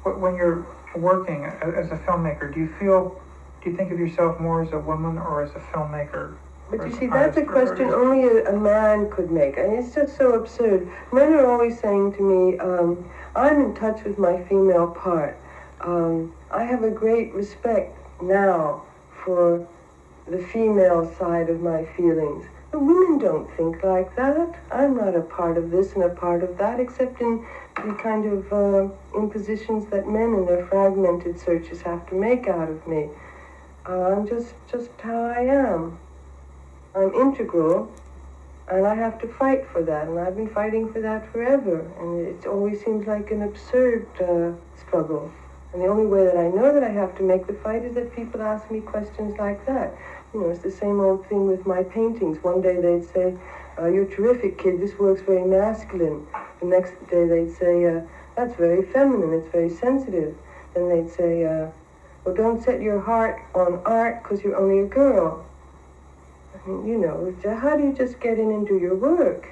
when you're working as a filmmaker, do you think of yourself more as a woman or as a filmmaker? But you see, that's a question only a man could make. And it's just so absurd. Men are always saying to me, I'm in touch with my female part. I have a great respect now for the female side of my feelings. The women don't think like that. I'm not a part of this and a part of that, except in the kind of impositions that men in their fragmented searches have to make out of me. I'm just how I am. I'm integral, and I have to fight for that, and I've been fighting for that forever, and it always seems like an absurd struggle. And the only way that I know that I have to make the fight is that people ask me questions like that. You know, it's the same old thing with my paintings. One day they'd say, you're terrific, kid, this work's very masculine. The next day they'd say, that's very feminine, it's very sensitive. Then they'd say, well, don't set your heart on art because you're only a girl. I mean, you know, how do you just get in and do your work?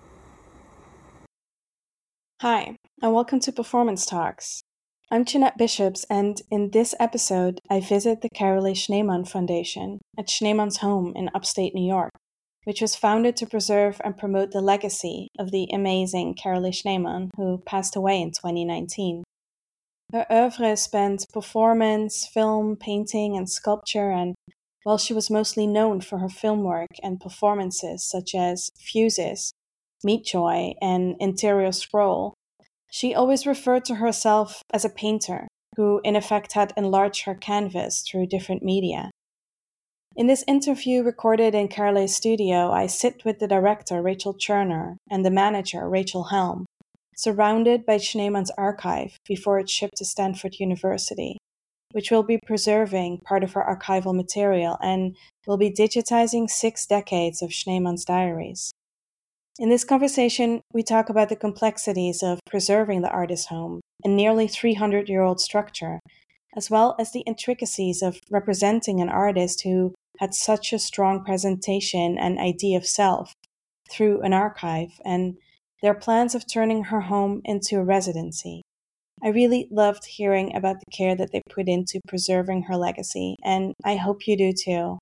Hi, and welcome to Performance Talks. I'm Jeanette Bishops, and in this episode, I visit the Carolee Schneemann Foundation at Schneemann's home in upstate New York, which was founded to preserve and promote the legacy of the amazing Carolee Schneemann, who passed away in 2019. Her oeuvre spanned performance, film, painting, and sculpture, and while she was mostly known for her film work and performances such as Fuses, Meat Joy, and Interior Scroll, she always referred to herself as a painter who, in effect, had enlarged her canvas through different media. In this interview recorded in Carolee's studio, I sit with the director, Rachel Cherner, and the manager, Rachel Helm, surrounded by Schneemann's archive before it's shipped to Stanford University, which will be preserving part of her archival material and will be digitizing 6 decades of Schneemann's diaries. In this conversation, we talk about the complexities of preserving the artist's home, a nearly 300-year-old structure, as well as the intricacies of representing an artist who had such a strong presentation and idea of self through an archive, and their plans of turning her home into a residency. I really loved hearing about the care that they put into preserving her legacy, and I hope you do too.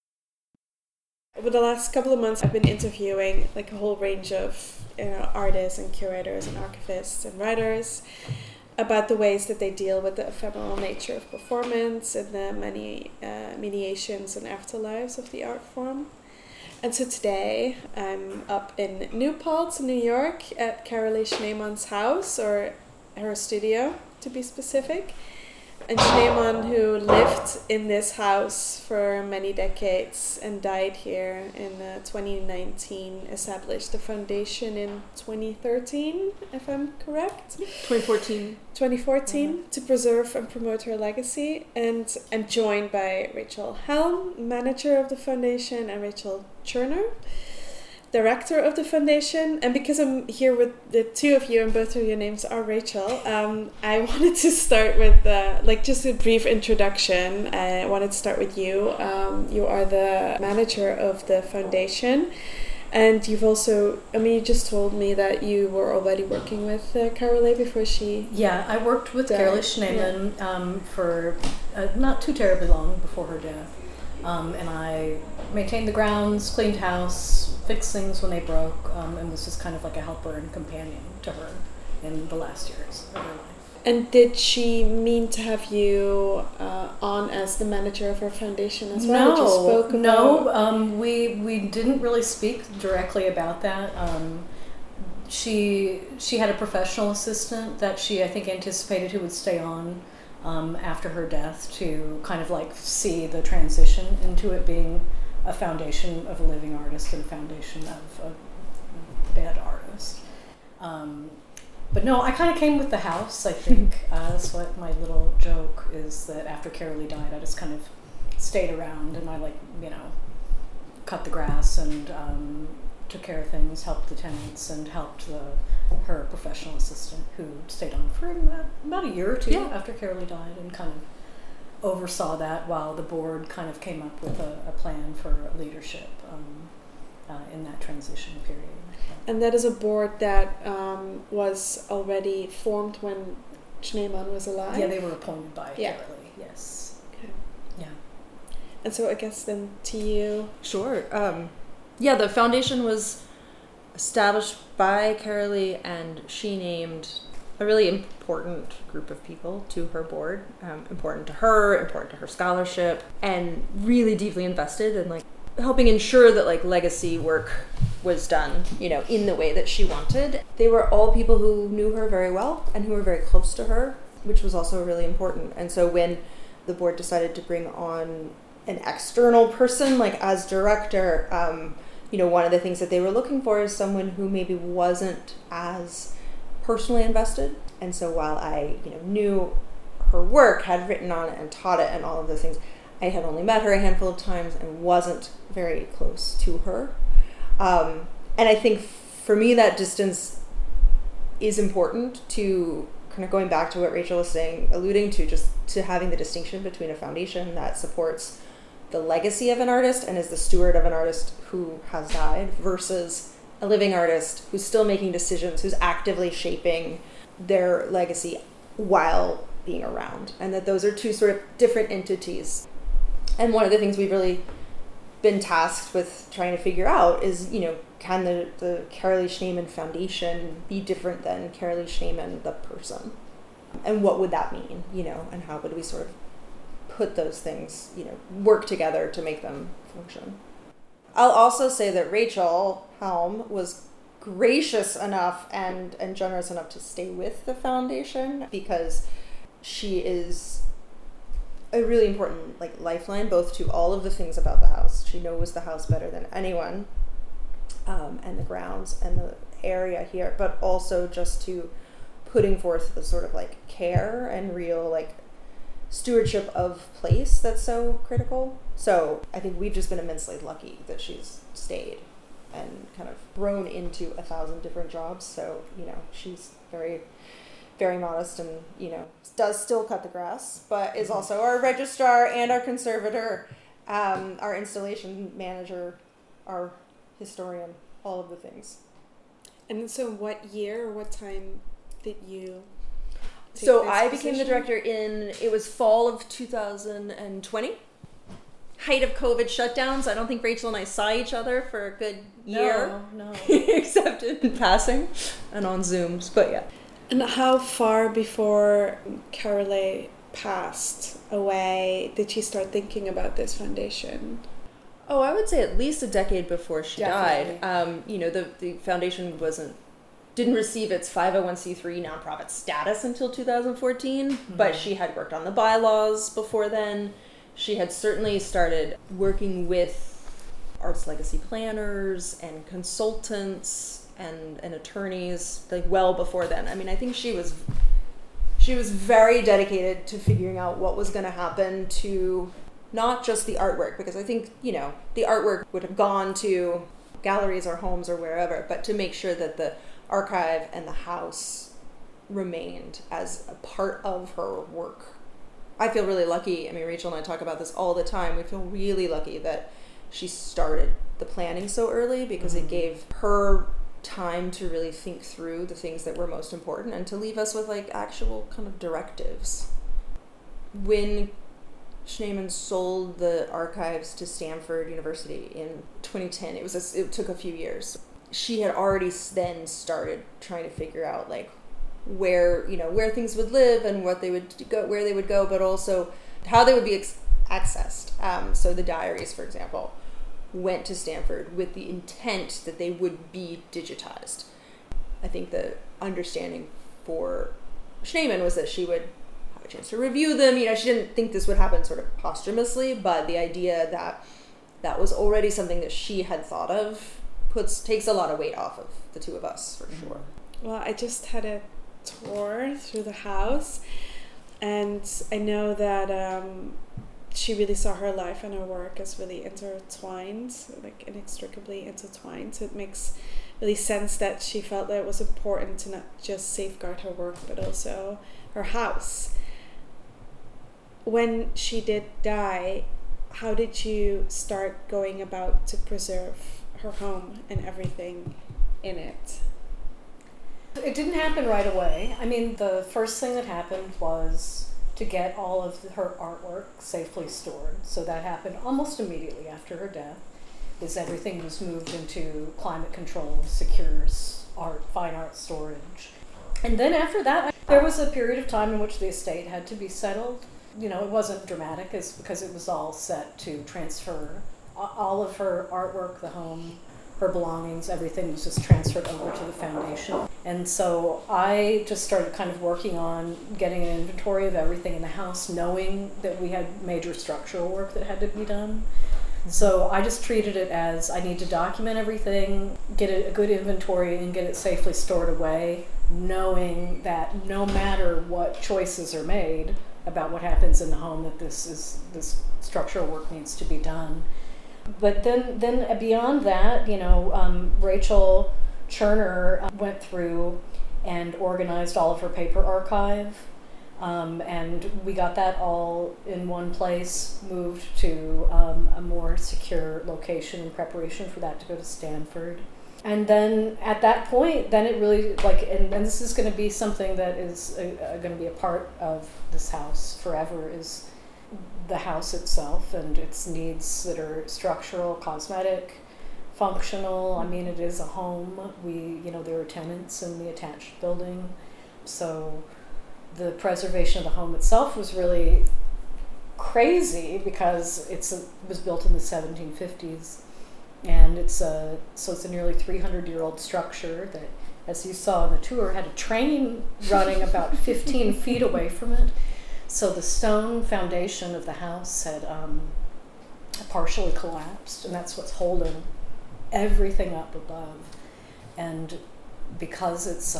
Over the last couple of months, I've been interviewing a whole range of artists and curators and archivists and writers about the ways that they deal with the ephemeral nature of performance and the many mediations and afterlives of the art form. And so today, I'm up in New Paltz, New York, at Carolee Schneemann's house, or her studio, to be specific. And Schneemann, who lived in this house for many decades and died here in 2019, established the foundation in 2013, if I'm correct? 2014, to preserve and promote her legacy. And I'm joined by Rachel Helm, manager of the foundation, and Rachel Cherner, director of the foundation. And because I'm here with the two of you and both of your names are Rachel, I wanted to start with just a brief introduction. I wanted to start with you. You are the manager of the foundation, and you've also, you just told me that you were already working with Carolee before she... Yeah, I worked with Carolee Schneemann for not too terribly long before her death. And I maintained the grounds, cleaned house, fixed things when they broke, and was just kind of like a helper and companion to her in the last years of her life. And did she mean to have you on as the manager of her foundation as well? No, we didn't really speak directly about that. She had a professional assistant that she, I think, anticipated who would stay on after her death to kind of see the transition into it being a foundation of a living artist and a foundation of a dead artist. But no, I kind of came with the house, I think. That's what my little joke is, that after Carolee died, I just kind of stayed around and I cut the grass and took care of things, helped the tenants, and helped her professional assistant, who stayed on for about a year or two after Carolee died, and kind of oversaw that while the board kind of came up with a plan for leadership in that transition period. And that is a board that was already formed when Schneemann was alive? Yeah, they were appointed by Yeah. Carolee, yes. Okay. Yeah. And so I guess then to you... Sure. Yeah, the foundation was established by Carolee, and she named a really important group of people to her board, important to her scholarship, and really deeply invested in like helping ensure that like legacy work was done, you know, in the way that she wanted. They were all people who knew her very well and who were very close to her, which was also really important. And so when the board decided to bring on an external person, like as director, you know, one of the things that they were looking for is someone who maybe wasn't as personally invested. And so while I, you know, knew her work, had written on it and taught it and all of those things, I had only met her a handful of times and wasn't very close to her. And I think for me that distance is important to kind of going back to what Rachel was saying, alluding to, just to having the distinction between a foundation that supports the legacy of an artist and is the steward of an artist who has died versus a living artist who's still making decisions, who's actively shaping their legacy while being around, and that those are two sort of different entities. And one of the things we've really been tasked with trying to figure out is, you know, can the Carolee Schneemann Foundation be different than Carolee Schneemann the person? And what would that mean, you know, and how would we sort of put those things, you know, work together to make them function? I'll also say that Rachel Helm was gracious enough and generous enough to stay with the foundation because she is a really important like lifeline both to all of the things about the house. She knows the house better than anyone, and the grounds and the area here, but also just to putting forth the sort of like care and real like stewardship of place that's so critical. So I think we've just been immensely lucky that she's stayed and kind of grown into 1,000 different jobs. So, you know, she's very, very modest and, you know, does still cut the grass, but is also our registrar and our conservator, our installation manager, our historian, all of the things. And so what year or what time did you take So this I became the position? director it was fall of 2020. Height of COVID shutdowns. I don't think Rachel and I saw each other for a good year. No. Except in passing and on Zooms, but yeah. And how far before Carolee passed away did she start thinking about this foundation? Oh, I would say at least a decade before she Definitely. died. You know, the foundation didn't receive its 501c3 nonprofit status until 2014, but she had worked on the bylaws before then. She had certainly started working with arts legacy planners and consultants and attorneys like well before then. I mean, I think she was very dedicated to figuring out what was going to happen to not just the artwork, because I think, you know, the artwork would have gone to galleries or homes or wherever, but to make sure that the archive and the house remained as a part of her work. I feel really lucky. I mean, Rachel and I talk about this all the time. We feel really lucky that she started the planning so early because it gave her time to really think through the things that were most important and to leave us with like actual kind of directives. When Schneemann sold the archives to Stanford University in 2010, it took a few years. She had already then started trying to figure out like where things would live and what they would go, where they would go, but also how they would be accessed. So the diaries, for example, went to Stanford with the intent that they would be digitized. I think the understanding for Schneemann was that she would have a chance to review them. You know, she didn't think this would happen sort of posthumously, but the idea that that was already something that she had thought of takes a lot of weight off of the two of us, for sure. Well, I just had a tour through the house, and I know that she really saw her life and her work as really intertwined, like inextricably intertwined. So it makes really sense that she felt that it was important to not just safeguard her work, but also her house. When she did die, how did you start going about to preserve her home and everything in it? It didn't happen right away. I mean, the first thing that happened was to get all of her artwork safely stored. So that happened almost immediately after her death. Is everything was moved into climate-controlled, secure fine art storage. And then after that, there was a period of time in which the estate had to be settled. You know, it wasn't dramatic, it's because it was all set to transfer. All of her artwork, the home, her belongings, everything was just transferred over to the foundation. And so I just started kind of working on getting an inventory of everything in the house, knowing that we had major structural work that had to be done. So I just treated it as I need to document everything, get a good inventory, and get it safely stored away, knowing that no matter what choices are made about what happens in the home, that this structural work needs to be done. But then beyond that, Rachel Cherner went through and organized all of her paper archive, and we got that all in one place, moved to a more secure location in preparation for that to go to Stanford. And then at that point, then it really, and this is going to be something that is going to be a part of this house forever, is the house itself and its needs that are structural, cosmetic, functional. I mean, it is a home. There are tenants in the attached building. So the preservation of the home itself was really crazy because it was built in the 1750s. And it's a nearly 300-year-old structure that, as you saw on the tour, had a train running about 15 feet away from it. So the stone foundation of the house had partially collapsed, and that's what's holding everything up above. And because it's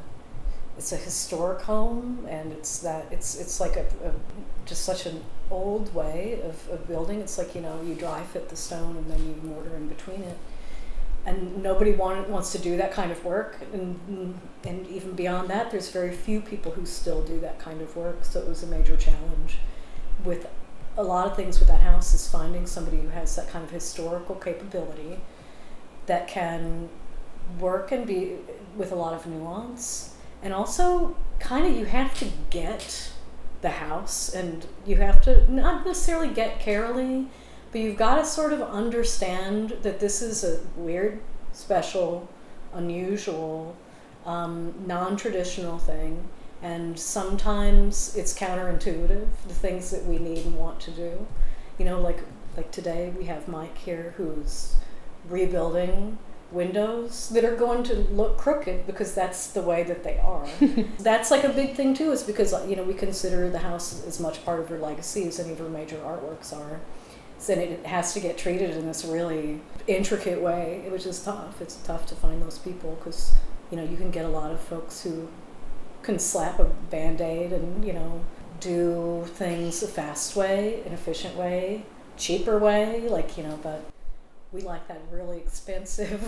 a historic home, and it's like just such an old way of building. It's like, you dry fit the stone and then you mortar in between it. And nobody wants to do that kind of work. And even beyond that, there's very few people who still do that kind of work. So it was a major challenge. With a lot of things with that house is finding somebody who has that kind of historical capability that can work and be with a lot of nuance. And also, kind of, you have to get the house, and you have to not necessarily get Carolee, but you've got to sort of understand that this is a weird, special, unusual, non-traditional thing, and sometimes it's counterintuitive, the things that we need and want to do. Like today we have Mike here who's rebuilding windows that are going to look crooked because that's the way that they are. That's like a big thing too, is because we consider the house as much part of her legacy as any of her major artworks are. So it has to get treated in this really intricate way, which is tough. It's tough to find those people because you can get a lot of folks who can slap a Band-Aid and do things a fast way, an efficient way, cheaper way, but we like that really expensive,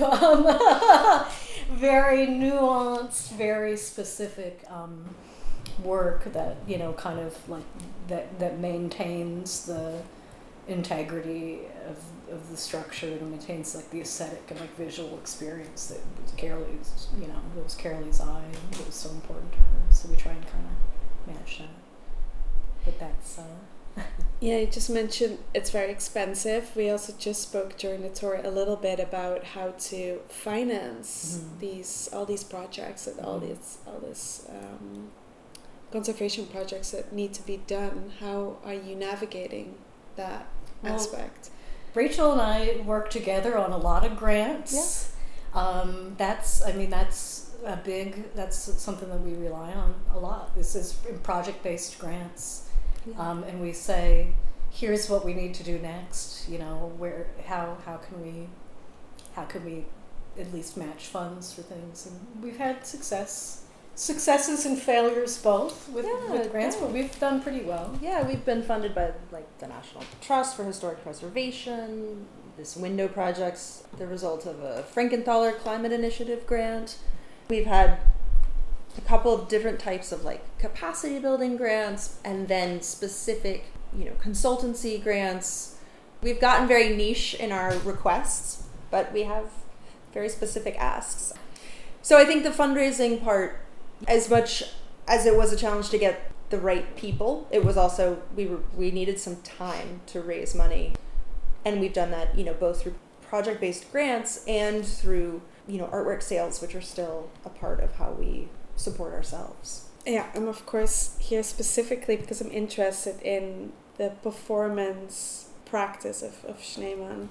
very nuanced, very specific work that, kind of like that maintains the integrity of the structure and maintains like the aesthetic and like visual experience that was Carolee's, it was Carolee's eye, and it was so important to her. So we try and kind of match that. But that's Yeah, you just mentioned it's very expensive. We also just spoke during the tour a little bit about how to finance all these projects and all this conservation projects that need to be done. How are you navigating that aspect? Rachel and I work together on a lot of grants. Yeah. That's something that we rely on a lot. This is project-based grants. Yeah. And we say, here's what we need to do next. How can we at least match funds for things? And we've had successes and failures both with grants, but we've done pretty well. Yeah, we've been funded by the National Trust for Historic Preservation. This window project's the result of a Frankenthaler Climate Initiative grant. We've had a couple of different types of capacity building grants and then specific, consultancy grants. We've gotten very niche in our requests, but we have very specific asks. So I think the fundraising part, as much as it was a challenge to get the right people, it was also, we needed some time to raise money. And we've done that, both through project-based grants and through, artwork sales, which are still a part of how we support ourselves. Yeah, I'm of course here specifically because I'm interested in the performance practice of Schneemann.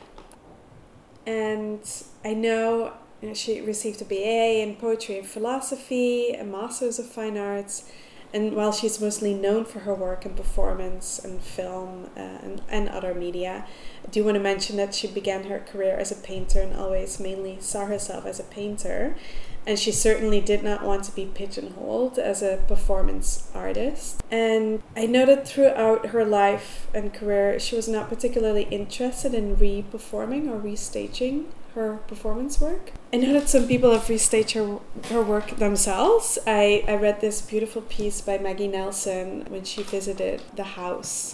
And I know she received a BA in Poetry and Philosophy, a Master's of Fine Arts, and while she's mostly known for her work in performance and film and other media, I do want to mention that she began her career as a painter and always mainly saw herself as a painter. And she certainly did not want to be pigeonholed as a performance artist. And I know that throughout her life and career, she was not particularly interested in re-performing or restaging her performance work. I know that some people have restaged her work themselves. I read this beautiful piece by Maggie Nelson when she visited the house,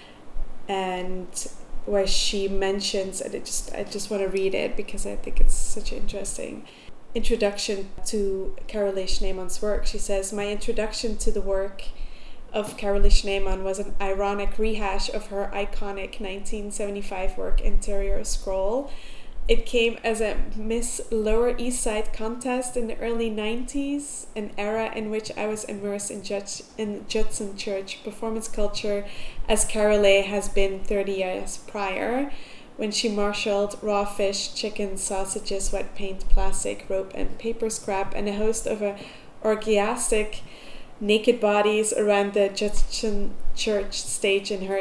and where she mentions, and I just want to read it because I think it's such an interesting introduction to Carolee Schneemann's work. She says, "My introduction to the work of Carolee Schneemann was an ironic rehash of her iconic 1975 work Interior Scroll. It came as a Miss Lower East Side contest in the early 90s, an era in which I was immersed in Judson Church performance culture as Carolee has been 30 years prior, when she marshaled raw fish, chicken, sausages, wet paint, plastic, rope, and paper scrap, and a host of orgiastic naked bodies around the Judson Church stage in her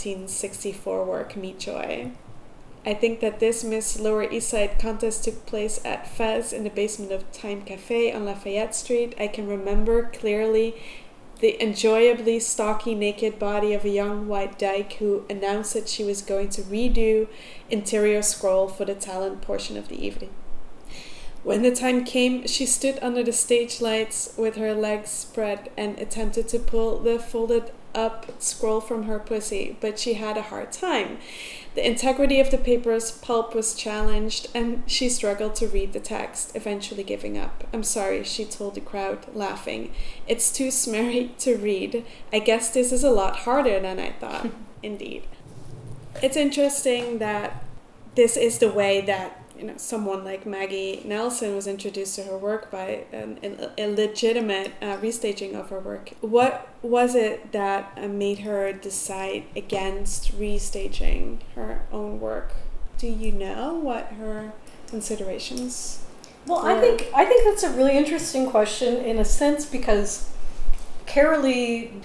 1964 work, Meet Joy. I think that this Miss Lower East Side contest took place at Fez in the basement of Time Cafe on Lafayette Street. I can remember clearly the enjoyably stocky naked body of a young white dyke who announced that she was going to redo Interior Scroll for the talent portion of the evening. When the time came, she stood under the stage lights with her legs spread and attempted to pull the folded up scroll from her pussy, but she had a hard time. The integrity of the paper's pulp was challenged, and she struggled to read the text, eventually giving up. I'm sorry, she told the crowd, laughing. It's too smeary to read. I guess this is a lot harder than I thought. Indeed. It's interesting that this is the way that someone like Maggie Nelson was introduced to her work by a legitimate restaging of her work. What was it that made her decide against restaging her own work? Do you know what her considerations Well, were? I think that's a really interesting question in a sense, because Carolee,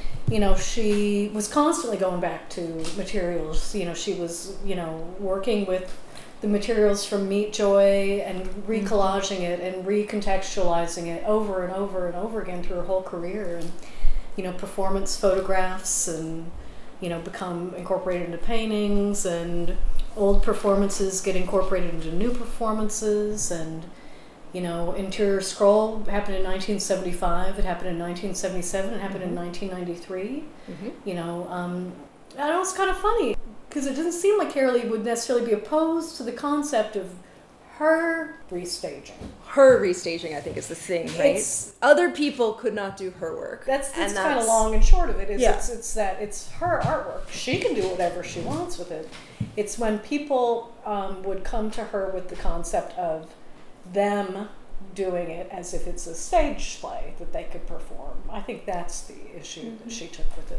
she was constantly going back to materials. She was, working with the materials from Meet Joy and recollaging it and recontextualizing it over and over and over again through her whole career. And, performance photographs and, become incorporated into paintings, and old performances get incorporated into new performances. And, Interior Scroll happened in 1975, it happened in 1977, it happened in 1993. I know it's kind of funny, because it doesn't seem like Carolee would necessarily be opposed to the concept of her restaging. Her restaging, I think, is the thing, right? Other people could not do her work. That's kind of long and short of it. It's that it's her artwork. She can do whatever she wants with it. It's when people would come to her with the concept of them doing it as if it's a stage play that they could perform. I think that's the issue that she took with it.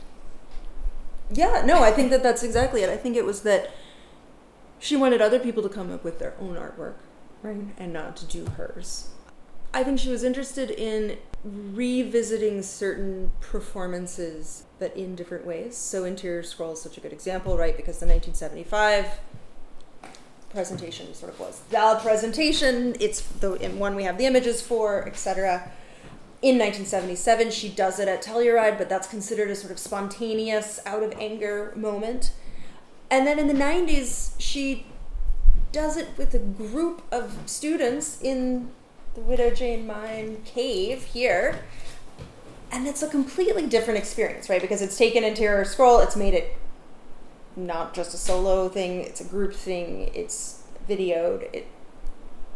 Yeah, no, I think that's exactly it. I think it was that she wanted other people to come up with their own artwork, right, and not to do hers. I think she was interested in revisiting certain performances, but in different ways. So Interior Scroll is such a good example, right, because the 1975 presentation sort of was the presentation. It's the one we have the images for, etc. In 1977, she does it at Telluride, but that's considered a sort of spontaneous, out-of-anger moment. And then in the 90s, she does it with a group of students in the Widow Jane Mine cave here. And it's a completely different experience, right? Because it's taken Interior Scroll, it's made it not just a solo thing, it's a group thing, it's videoed.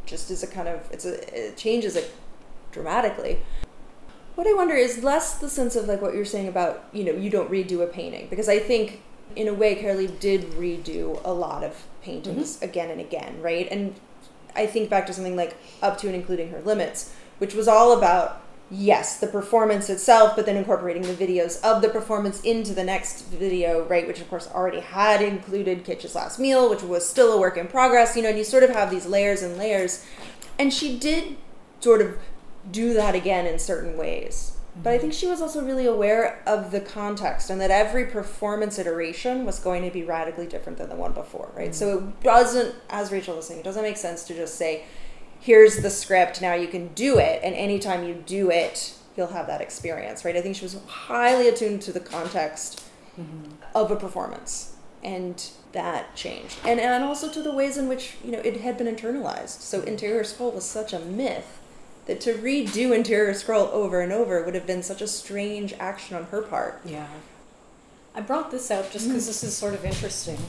just is it changes it dramatically. What I wonder is less the sense of like what you're saying about, you don't redo a painting, because I think in a way Carolee did redo a lot of paintings again and again, right? And I think back to something like Up to and Including Her Limits, which was all about, yes, the performance itself, but then incorporating the videos of the performance into the next video, right? Which of course already had included Kitsch's Last Meal, which was still a work in progress, and you sort of have these layers and layers. And she did sort of do that again in certain ways. But I think she was also really aware of the context and that every performance iteration was going to be radically different than the one before, right? So it doesn't, as Rachel was saying, it doesn't make sense to just say, here's the script, now you can do it, and anytime you do it, you'll have that experience, right? I think she was highly attuned to the context of a performance, and that changed. And also to the ways in which, it had been internalized. So Interior Scroll was such a myth that to redo Interior Scroll over and over would have been such a strange action on her part. Yeah. I brought this out just because this is sort of interesting.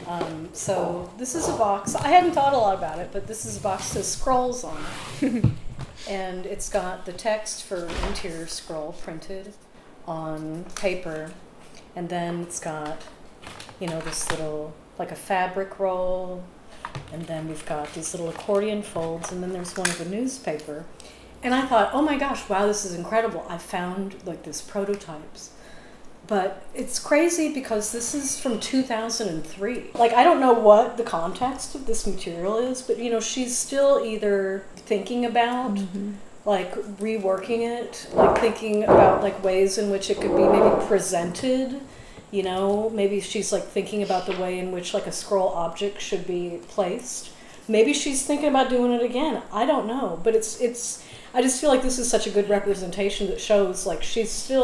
So this is a box. I hadn't thought a lot about it, but this is a box that says Scrolls on it. And it's got the text for Interior Scroll printed on paper. And then it's got, this little, like a fabric roll. And then we've got these little accordion folds. And then there's one of a newspaper. And I thought, oh my gosh, wow, this is incredible. I found like this prototypes. But it's crazy because this is from 2003. Like, I don't know what the context of this material is, but, she's still either thinking about, like, reworking it, like, thinking about, like, ways in which it could be maybe presented, maybe she's, like, thinking about the way in which, like, a scroll object should be placed. Maybe she's thinking about doing it again. I don't know. But it's I just feel like this is such a good representation that shows, like, she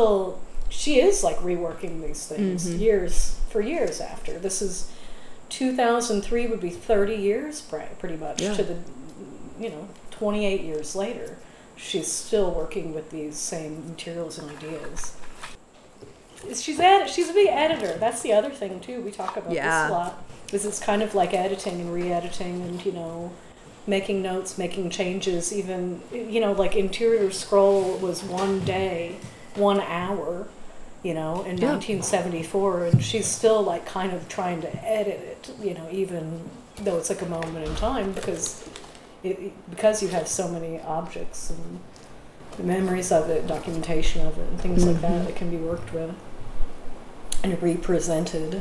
is like reworking these things years after. This is 2003 would be 30 years pretty much to the 28 years later. She's still working with these same materials and ideas. She's a big editor. That's the other thing too. We talk about this a lot. Is it's kind of like editing and re-editing and making notes, making changes. Even like Interior Scroll was 1 day, 1 hour. In 1974, and she's still like kind of trying to edit it, even though it's like a moment in time, because you have so many objects and the memories of it, documentation of it, and things like that can be worked with and represented.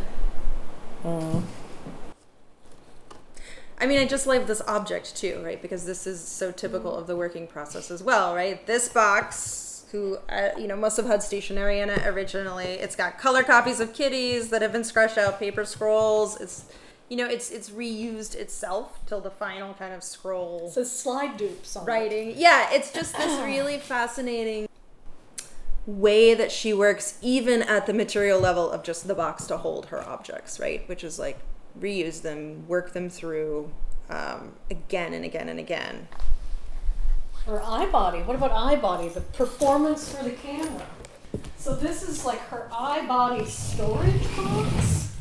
I mean, I just love this object too, right? Because this is so typical of the working process as well, right? This box, who must have had stationery in it originally. It's got color copies of kitties that have been scratched out, paper scrolls. It's it's reused itself till the final kind of scroll. It's a slide dupes on writing. It. Yeah, it's just this really fascinating way that she works, even at the material level of just the box to hold her objects, right? Which is like reuse them, work them through again and again and again. Or iBody. What about iBody? The performance for the camera. So this is like her iBody storage box.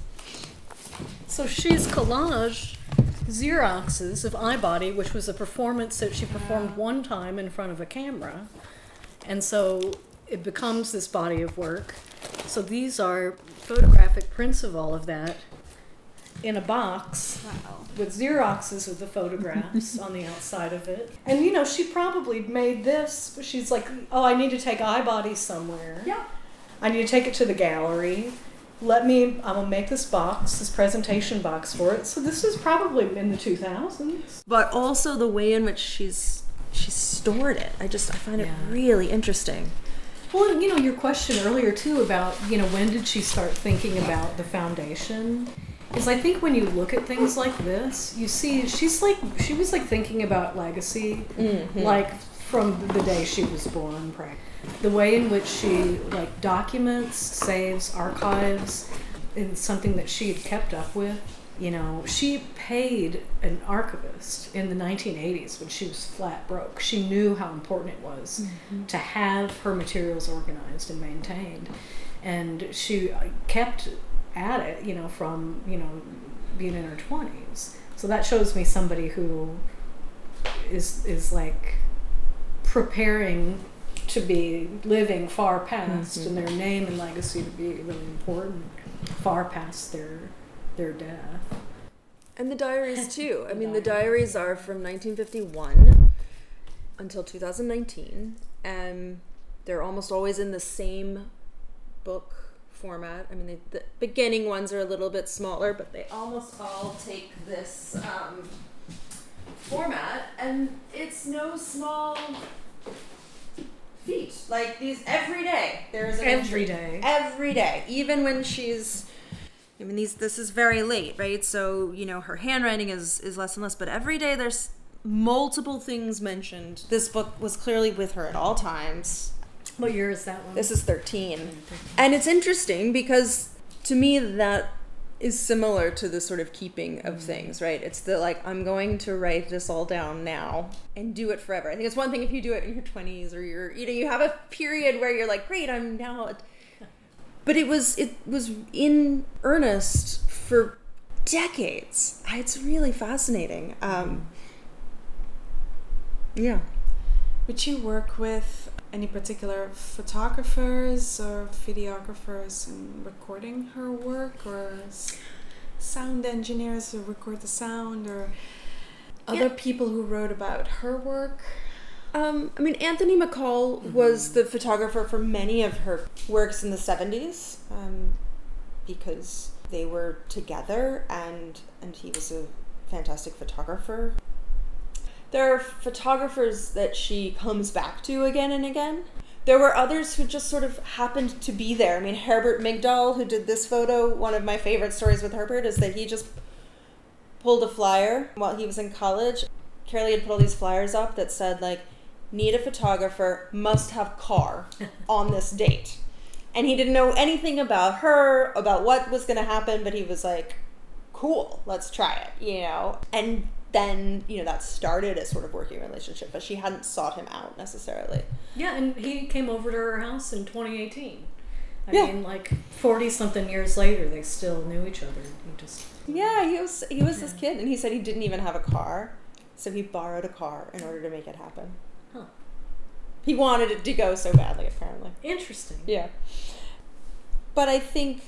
So she's collaged Xeroxes of iBody, which was a performance that she performed one time in front of a camera. And so it becomes this body of work. So these are photographic prints of all of that in a box with Xeroxes of the photographs on the outside of it. And she probably made this, but she's like, oh, I need to take iBody somewhere. Yeah. I need to take it to the gallery. I'm gonna make this box, this presentation box for it. So this is probably in the 2000s. But also the way in which she's stored it. I find it really interesting. Well, your question earlier too about, when did she start thinking about the foundation? Is I think when you look at things like this, you see she was like thinking about legacy, like from the day she was born. The way in which she like documents, saves, archives, is something that she had kept up with. She paid an archivist in the 1980s when she was flat broke. She knew how important it was to have her materials organized and maintained, and she kept at it, from, being in her 20s. So that shows me somebody who is like preparing to be living far past, and their name and legacy to be really important far past their death. And the diaries too. I mean, the diaries are from 1951 until 2019, and they're almost always in the same book format. I mean, the beginning ones are a little bit smaller, but they almost all take this format, and it's no small feat. Like, these every day there's an Every entry. day. Every day, even when she's, I mean, this is very late, right? So, her handwriting is less and less, but every day there's multiple things mentioned. This book was clearly with her at all times. What year is that one? This is 13. And it's interesting because to me that is similar to the sort of keeping of things, right? It's the like, I'm going to write this all down now and do it forever. I think it's one thing if you do it in your 20s or you have a period where you're like, great, I'm now. But it was in earnest for decades. It's really fascinating. Yeah. Would you work with any particular photographers or videographers in recording her work, or sound engineers who record the sound, or other people who wrote about her work? I mean, Anthony McCall was the photographer for many of her works in the 70s, because they were together, and he was a fantastic photographer. There are photographers that she comes back to again and again. There were others who just sort of happened to be there. I mean, Herbert Migdal, who did this photo, one of my favorite stories with Herbert is that he just pulled a flyer while he was in college. Carolee had put all these flyers up that said, like, need a photographer, must have car on this date. And he didn't know anything about her, about what was going to happen, but he was like, cool, let's try it, And then, that started a sort of working relationship, but she hadn't sought him out necessarily. Yeah, and he came over to her house in 2018. I Yeah. mean, like 40-something years later, they still knew each other. Yeah, he was this kid, and he said he didn't even have a car, so he borrowed a car in order to make it happen. Huh. He wanted it to go so badly, apparently. Interesting. Yeah. But I think,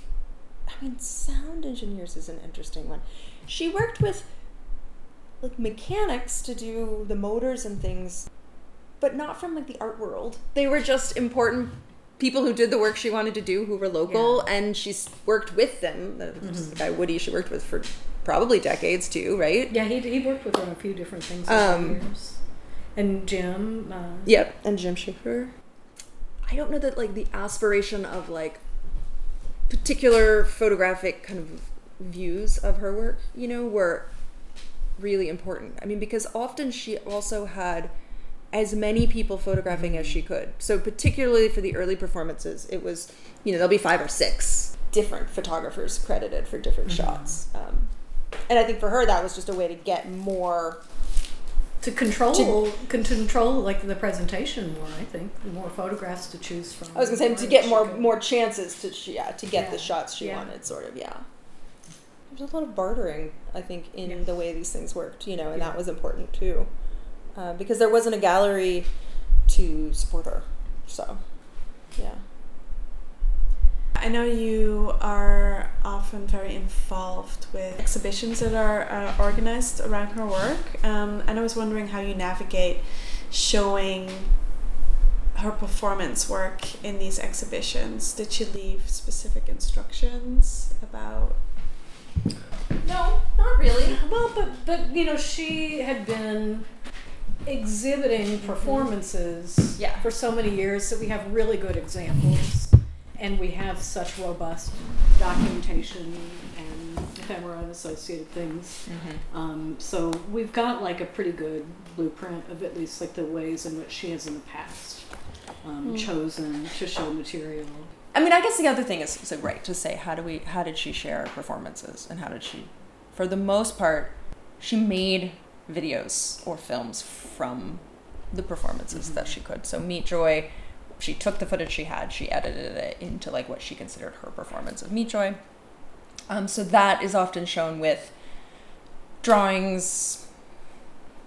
sound engineers is an interesting one. She worked with like mechanics to do the motors and things, but not from like the art world. They were just important people who did the work she wanted to do, who were local, and she's worked with them. Just the guy Woody she worked with for probably decades too, right? Yeah, he worked with her on a few different things over the years. And Jim. Yep, and Jim Schaefer. I don't know that like the aspiration of like particular photographic kind of views of her work, were really important. I mean, because often she also had as many people photographing as she could. So particularly for the early performances, it was, there'll be 5 or 6 different photographers credited for different shots. And I think for her, that was just a way to get more... To control like the presentation more, I think. More photographs to choose from. I was going to say, to get more chances to get the shots she wanted, sort of, yeah. There's a lot of bartering, I think, in the way these things worked, and that was important too. Because there wasn't a gallery to support her. So, yeah. I know you are often very involved with exhibitions that are organized around her work, and I was wondering how you navigate showing her performance work in these exhibitions. Did she leave specific instructions about... No, not really. Well, but she had been exhibiting performances for so many years that we have really good examples, and we have such robust documentation and ephemera and associated things. So we've got like a pretty good blueprint of at least like the ways in which she has in the past chosen to show material. I mean, I guess the other thing is to say, how did she share performances, and how did she, for the most part, she made videos or films from the performances that she could. So Meet Joy, she took the footage she had, she edited it into like what she considered her performance of Meet Joy. So that is often shown with drawings,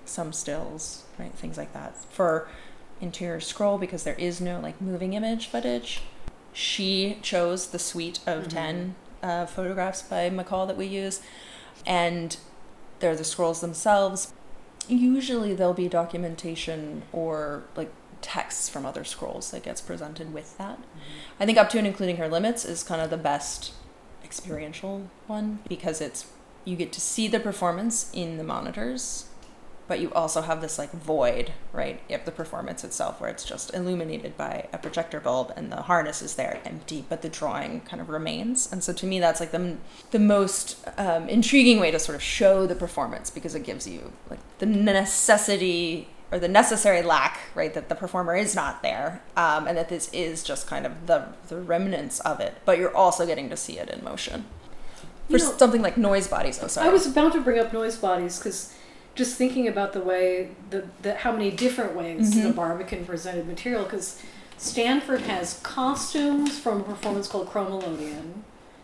some stills, right, things like that. For Interior Scroll, because there is no like moving image footage, she chose the suite of 10 photographs by McCall that we use, and they're the scrolls themselves. Usually there'll be documentation or like texts from other scrolls that gets presented with that. I think up to and including her limits is kind of the best experiential one, because you get to see the performance in the monitors, but you also have this like void, right, of the performance itself, where it's just illuminated by a projector bulb and the harness is there empty, but the drawing kind of remains. And so to me, that's like the most intriguing way to sort of show the performance, because it gives you like the necessity or the necessary lack, right, that the performer is not there, and that this is just kind of the remnants of it, but you're also getting to see it in motion. For something like Noise Bodies, I was about to bring up Noise Bodies, because just thinking about the way, how many different ways the Barbican presented material, because Stanford has costumes from a performance called Chromelodeon.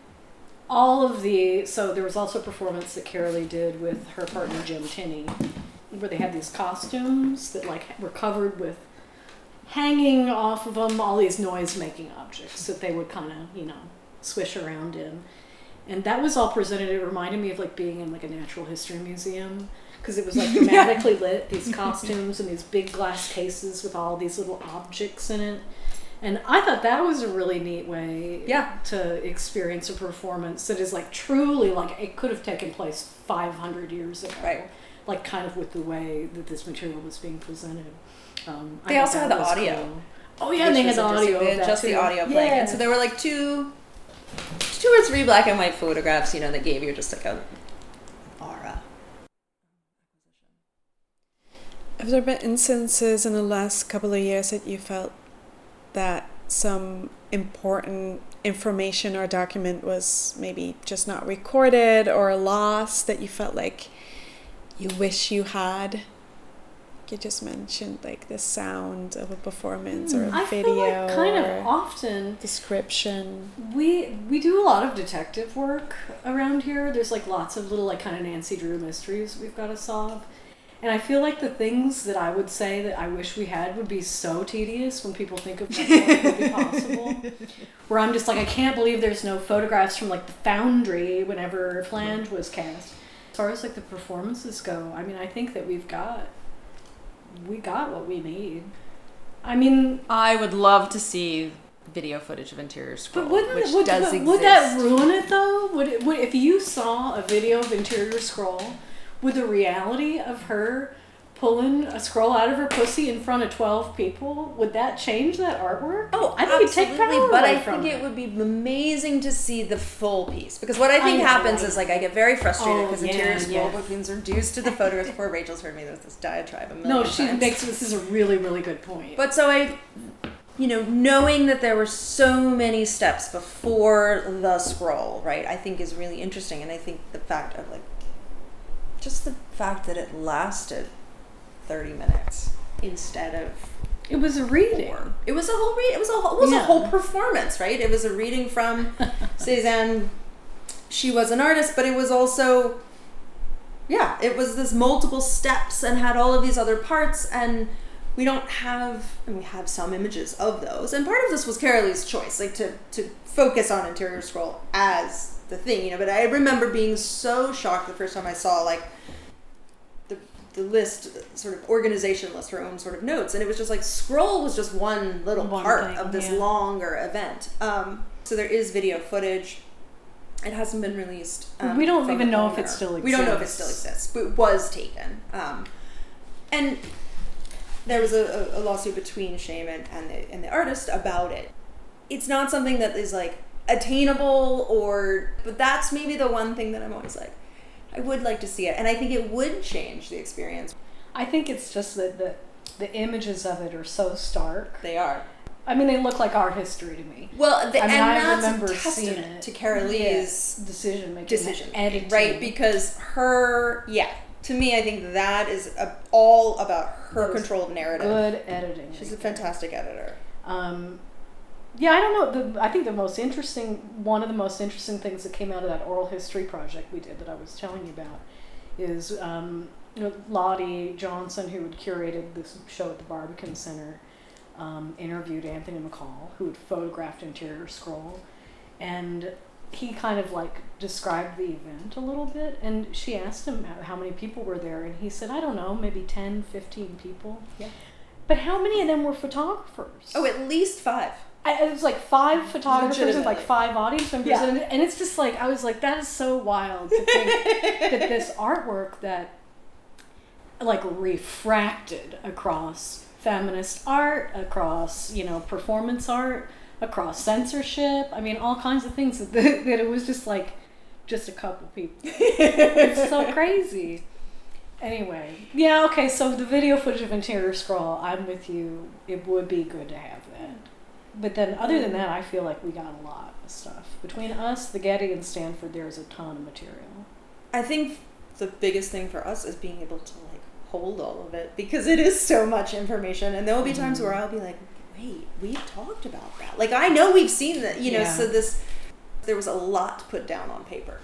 So there was also a performance that Carolee did with her partner Jim Tinney, where they had these costumes that like were covered with, hanging off of them, all these noise-making objects that they would kind of, swish around in. And that was all presented. It reminded me of like being in like a natural history museum, because it was like dramatically lit, these costumes and these big glass cases with all these little objects in it. And I thought that was a really neat way to experience a performance that is like truly like it could have taken place 500 years ago. Right. Like kind of with the way that this material was being presented. They also had the audio. Cool. Oh yeah, and they had the audio. They had just the audio playing. And so there were like two or three black and white photographs, that gave you just like a aura. Have there been instances in the last couple of years that you felt that some important information or document was maybe just not recorded or lost, that you felt like you wish you had? You just mentioned like the sound of a performance or a I video, feel like kind or of often description. We do a lot of detective work around here. There's like lots of little like kind of Nancy Drew mysteries we've got to solve. And I feel like the things that I would say that I wish we had would be so tedious when people think of like, what would be possible. Where I'm just like, I can't believe there's no photographs from like the Foundry whenever Flange was cast. As far as like the performances go, I mean, I think that we got what we need. I mean, I would love to see video footage of Interior Scroll, would that ruin it though? Would if you saw a video of Interior Scroll, would the reality of her pulling a scroll out of her pussy in front of 12 people, would that change that artwork? Oh, I think it'd take power but away I from think it would be amazing to see the full piece, because what I think happens is like I get very frustrated because Interior Scroll becomes reduced to the photographs. Before Rachel's heard me, there's this diatribe a million times. This is a really, really good point. But so I, knowing that there were so many steps before the scroll, right, I think is really interesting. And I think the fact of just the fact that it lasted 30 minutes instead of it was a reading. 4. It was a whole read. It was a whole performance, right? It was a reading from Cézanne. She was an artist, but it was also, it was this multiple steps and had all of these other parts, and we have some images of those. And part of this was Carolee's choice, like to focus on Interior Scroll as the thing, but I remember being so shocked the first time I saw the list, sort of organization list, her own sort of notes, and it was just like Scroll was just one little part of this longer event. So there is video footage. It hasn't been released. We don't even know if it still exists. We don't know if it still exists, but it was taken. And there was a lawsuit between Shaman and the artist about it. It's not something that is like attainable, but that's maybe the one thing that I'm always like, I would like to see it, and I think it would change the experience. I think it's just that the images of it are so stark. They are. I mean, they look like art history to me. Well, I that's remember a seeing testament it. to Carolee's decision making, right? Because to me, I think that is all about her control of narrative. Good editing. She's a fantastic editor. I don't know. I think one of the most interesting things that came out of that oral history project we did that I was telling you about is Lottie Johnson, who had curated this show at the Barbican Center, interviewed Anthony McCall, who had photographed Interior Scroll, and he kind of like described the event a little bit, and she asked him how many people were there, and he said, I don't know, maybe 10, 15 people. Yeah. But how many of them were photographers? Oh, at least 5. It was like 5 photographers and like Legitimately. 5 audience members. Yeah. And it's just like, I was like, that is so wild to think that this artwork that like refracted across feminist art, across, performance art, across censorship. I mean, all kinds of things that it was just like, just a couple people. It's so crazy. Anyway, yeah, okay, so the video footage of Interior Scroll, I'm with you. It would be good to have that. But then other than that, I feel like we got a lot of stuff. Between us, the Getty, and Stanford, there's a ton of material. I think the biggest thing for us is being able to like hold all of it, because it is so much information, and there will be times where I'll be like, wait, we've talked about that. Like, I know we've seen that, so there was a lot to put down on paper.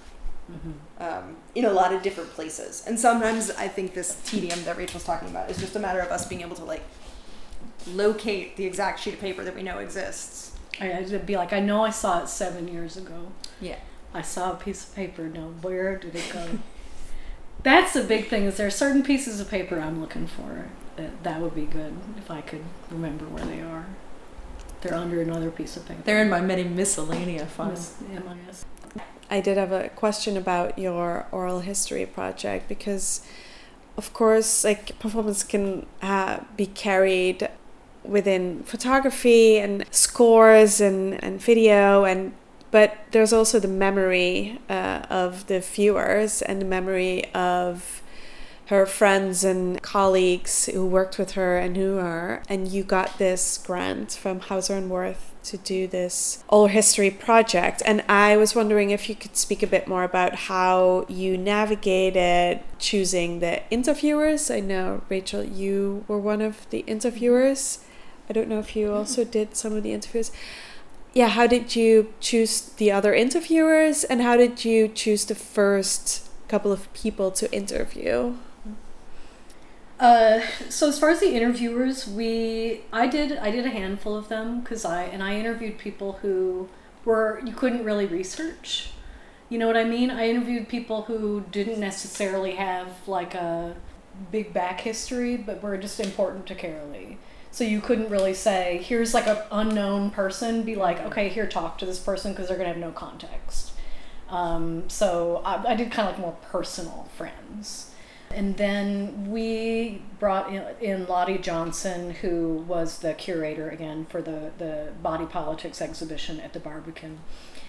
In a lot of different places. And sometimes I think this tedium that Rachel's talking about is just a matter of us being able to like locate the exact sheet of paper that we know exists. I'd be like, I know I saw it 7 years ago. Yeah. I saw a piece of paper. Now, where did it go? That's the big thing, is there are certain pieces of paper I'm looking for. That would be good if I could remember where they are. They're under another piece of paper. They're in my many miscellanea files. MIS. I did have a question about your oral history project, because of course like performance can be carried within photography and scores and video, but there's also the memory of the viewers and the memory of her friends and colleagues who worked with her and knew her. And you got this grant from Hauser and Wirth to do this oral history project. And I was wondering if you could speak a bit more about how you navigated choosing the interviewers. I know, Rachel, you were one of the interviewers. I don't know if you also did some of the interviews. Yeah, how did you choose the other interviewers, and how did you choose the first couple of people to interview? So as far as the interviewers, I did a handful of them, because I interviewed people who you couldn't really research. You know what I mean? I interviewed people who didn't necessarily have like a big back history, but were just important to Carolee. So you couldn't really say, here's like an unknown person, be like, okay, here, talk to this person, because they're going to have no context. So I did kind of like more personal friends. And then we brought in Lottie Johnson, who was the curator, again, for the Body Politics exhibition at the Barbican.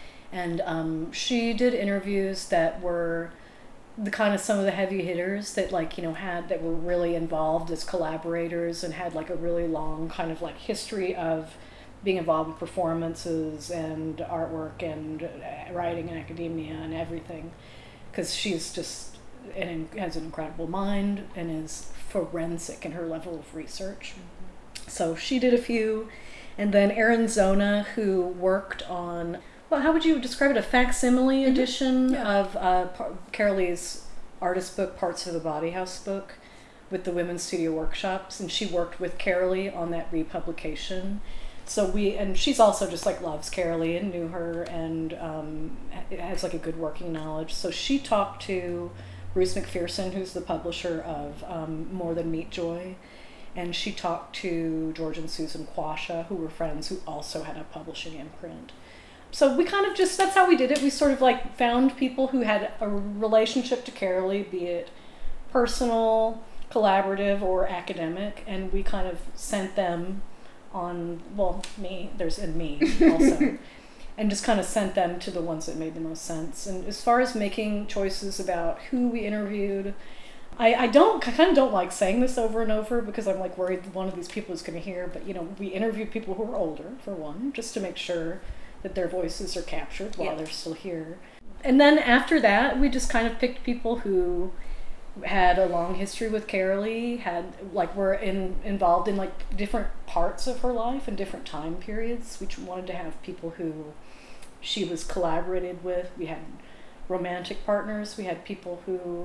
And she did interviews that were the kind of some of the heavy hitters that that were really involved as collaborators and had like a really long kind of like history of being involved with performances and artwork and writing and academia and everything, because she's just has an incredible mind and is forensic in her level of research. So she did a few. And then Erin Zona, who worked on, well, how would you describe it? A facsimile edition of Carolee's artist book, Parts of the Body House book, with the Women's Studio Workshops. And she worked with Carolee on that republication. So and she's also just like loves Carolee and knew her and has like a good working knowledge. So she talked to Bruce McPherson, who's the publisher of More Than Meat Joy. And she talked to George and Susan Quasha, who were friends, who also had a publishing imprint. So we kind of that's how we did it. We sort of like found people who had a relationship to Carolee, be it personal, collaborative, or academic, and we kind of sent them on, me also, and just kind of sent them to the ones that made the most sense. And as far as making choices about who we interviewed, I kind of don't like saying this over and over, because I'm like worried one of these people is going to hear, but we interviewed people who are older, for one, just to make sure that their voices are captured while they're still here. And then after that, we just kind of picked people who had a long history with Carolee, were involved in like different parts of her life and different time periods. We wanted to have people who she was collaborated with. We had romantic partners. We had people who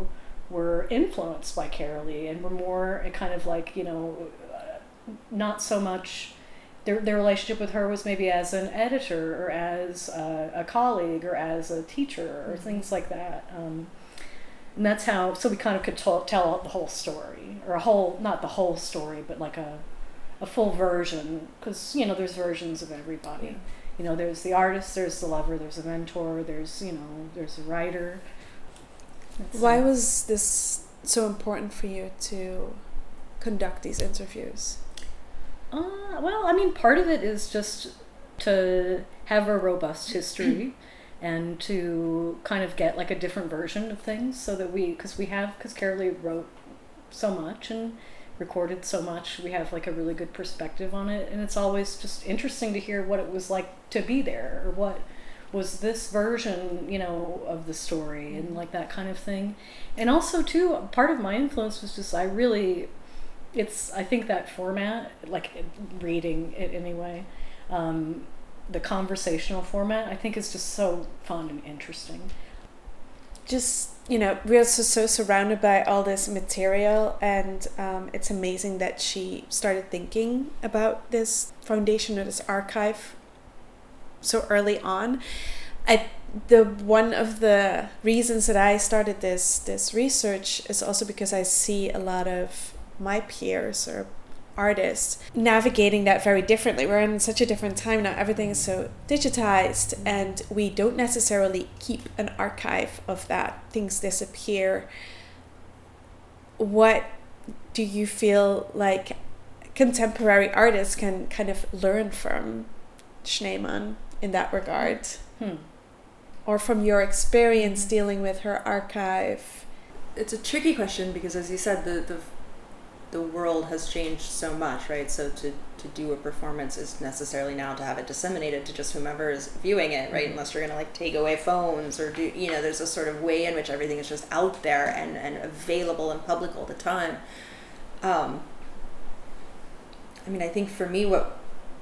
were influenced by Carolee and were more kind of like, not so much. Their relationship with her was maybe as an editor or as a colleague or as a teacher or things like that. And that's how, so we kind of could tell the whole story, or not the whole story, but like a full version, because, there's versions of everybody. There's the artist, there's the lover, there's a mentor, there's a writer. Why was this so important for you to conduct these interviews? Well, I mean, part of it is just to have a robust history and to kind of get like a different version of things, so that because Carolee wrote so much and recorded so much, we have like a really good perspective on it, and it's always just interesting to hear what it was like to be there, or what was this version, of the story, and like that kind of thing. And also too, part of my influence was just I think that format, like reading it anyway, the conversational format, I think is just so fun and interesting. Just, we're so surrounded by all this material, and it's amazing that she started thinking about this foundation or this archive so early on. One of the reasons that I started this research is also because I see a lot of my peers or artists navigating that very differently. We're in such a different time now. Everything is so digitized, and we don't necessarily keep an archive of that. Things disappear. What do you feel like contemporary artists can kind of learn from Schneemann in that regard? Or from your experience dealing with her archive? It's a tricky question because, as you said, the world has changed so much, right? So to do a performance is necessarily now to have it disseminated to just whomever is viewing it, right? Unless you're going to take away phones or there's a sort of way in which everything is just out there and available and public all the time. I think for me, what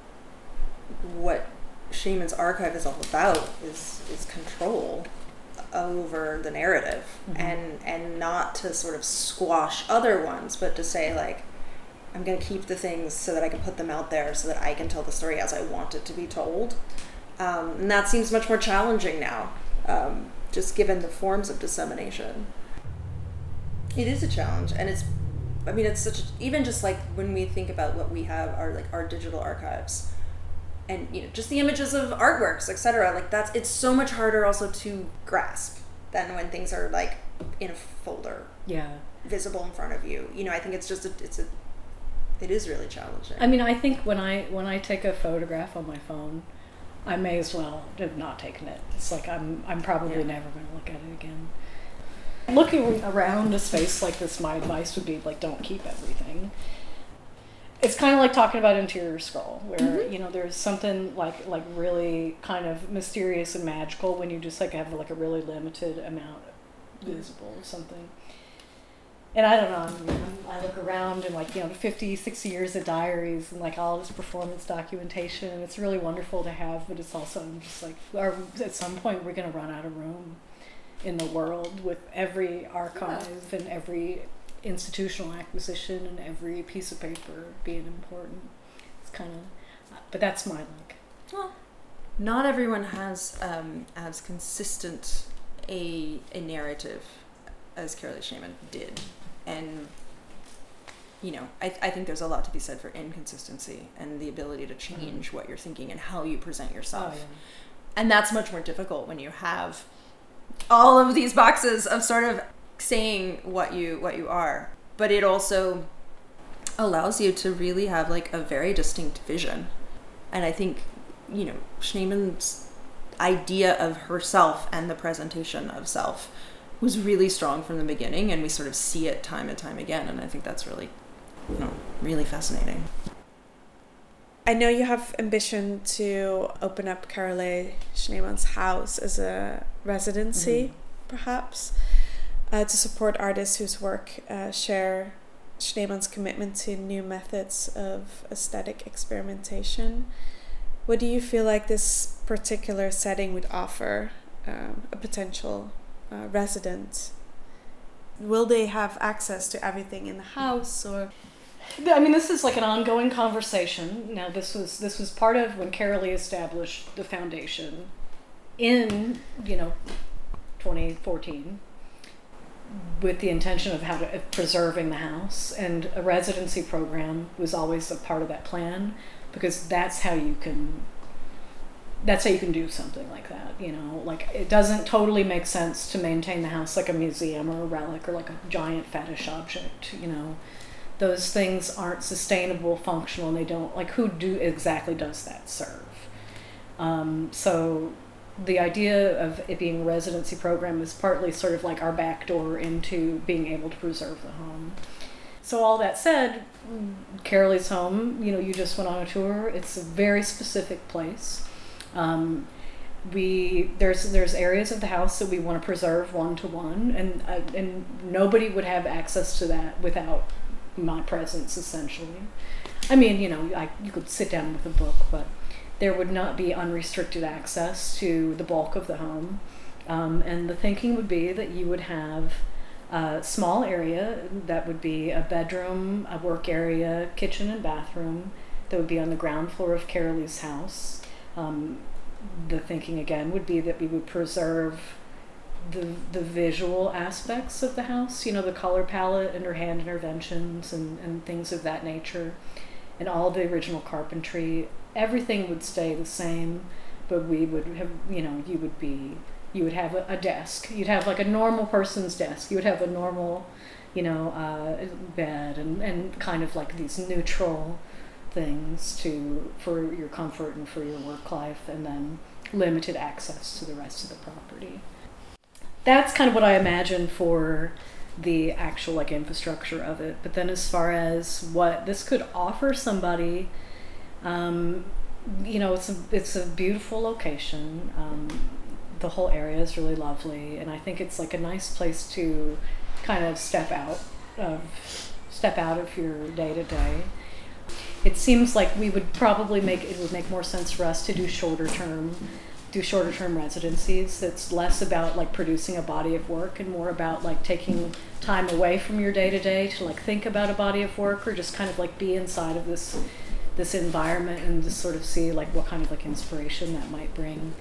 Schneemann's archive is all about is control over the narrative, and not to sort of squash other ones, but to say, like, I'm going to keep the things so that I can put them out there so that I can tell the story as I want it to be told. And that seems much more challenging now, just given the forms of dissemination. It is a challenge, and it's even just like when we think about what we have, our digital archives, and just the images of artworks, etc. It's so much harder also to grasp than when things are like in a folder, visible in front of you. I think it's just it is really challenging. I think when I take a photograph on my phone, I may as well have not taken it. It's like I'm probably never going to look at it again. Looking around a space like this, my advice would be, like, don't keep everything. It's kind of like talking about interior scroll, where there's something like really kind of mysterious and magical when you just have a really limited amount visible of something. And I don't know, I look around and 50, 60 years of diaries and all this performance documentation, and it's really wonderful to have, but it's also just at some point we're going to run out of room in the world with every archive and every institutional acquisition and every piece of paper being important. It's kind of, but that's my Well, not everyone has as consistent a narrative as Carolee Schneemann did, and I think there's a lot to be said for inconsistency and the ability to change what you're thinking and how you present yourself. And that's much more difficult when you have all of these boxes of sort of saying what you are, but it also allows you to really have a very distinct vision. And I think Schneemann's idea of herself and the presentation of self was really strong from the beginning, and we sort of see it time and time again, and I think that's really really fascinating. I know you have ambition to open up Carolee Schneemann's house as a residency, perhaps, to support artists whose work share Schneemann's commitment to new methods of aesthetic experimentation. What do you feel like this particular setting would offer a potential resident Will they have access to everything in the house, or? I mean, this is like an ongoing conversation. Now, this was part of when Carolee established the foundation in 2014, with the intention of preserving the house, and a residency program was always a part of that plan, because that's how you can do something like that. Like, it doesn't totally make sense to maintain the house like a museum or a relic or like a giant fetish object. Those things aren't sustainable, functional, and they don't, like, who exactly does that serve? So the idea of it being a residency program is partly sort of like our back door into being able to preserve the home. So all that said, Carolee's home, you just went on a tour. It's a very specific place. There's areas of the house that we want to preserve one-to-one, and nobody would have access to that without my presence, essentially. I mean, you could sit down with a book, but there would not be unrestricted access to the bulk of the home. And the thinking would be that you would have a small area that would be a bedroom, a work area, kitchen and bathroom that would be on the ground floor of Carolee's house. The thinking again would be that we would preserve the visual aspects of the house, the color palette and her hand interventions and things of that nature, and all the original carpentry. Everything would stay the same, but we would have, you would have a desk. You'd have like a normal person's desk. You would have a normal, bed and kind of like these neutral things for your comfort and for your work life, and then limited access to the rest of the property. That's kind of what I imagine for the actual like infrastructure of it. But then as far as what this could offer somebody, it's a beautiful location. The whole area is really lovely, and I think it's like a nice place to kind of step out of your day to day. It seems like it would make more sense for us to do shorter term residencies. That's less about like producing a body of work and more about like taking time away from your day to day to like think about a body of work, or just kind of like be inside of this environment and just sort of see like what kind of like inspiration that might bring.